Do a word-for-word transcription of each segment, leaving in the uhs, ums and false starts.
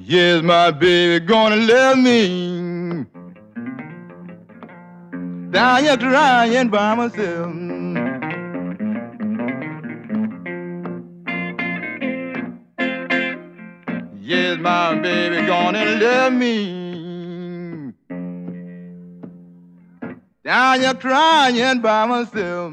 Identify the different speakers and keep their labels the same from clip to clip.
Speaker 1: Yes, my baby gonna let me down here crying by myself. Yes, my baby gonna let me down here crying by myself.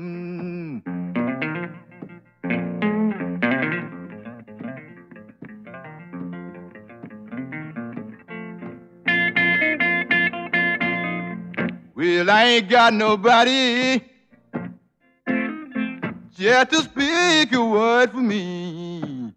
Speaker 1: Well, I ain't got nobody just to speak a word for me.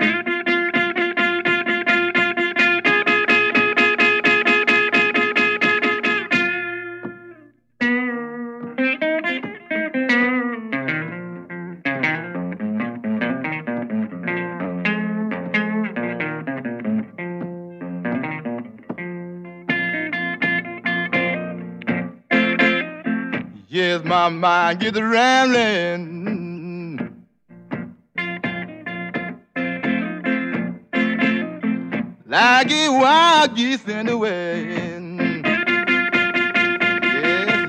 Speaker 1: Yes, my mind gets rambling like a wild geese in the wind. Yes,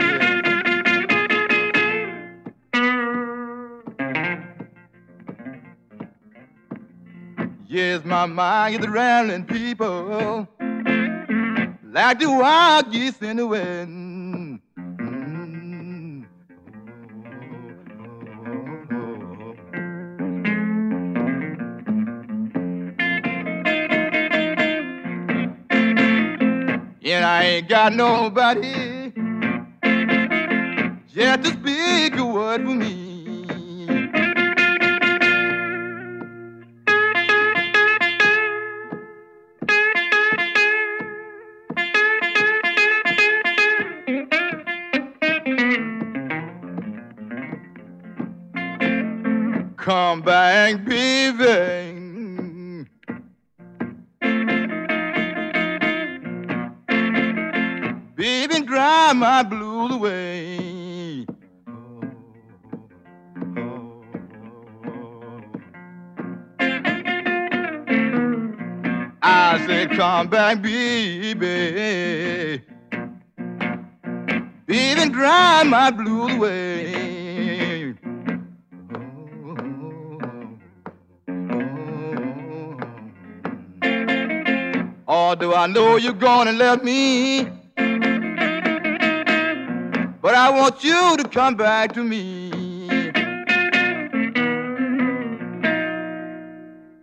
Speaker 1: yes. Yes, my mind gets rambling, people, like the wild geese in the wind. And I ain't got nobody just to speak a word for me. Come back, baby. Baby, dry my blues away. I said, come back, baby. Baby, dry my blues away. Although I know you're gonna let me, but I want you to come back to me.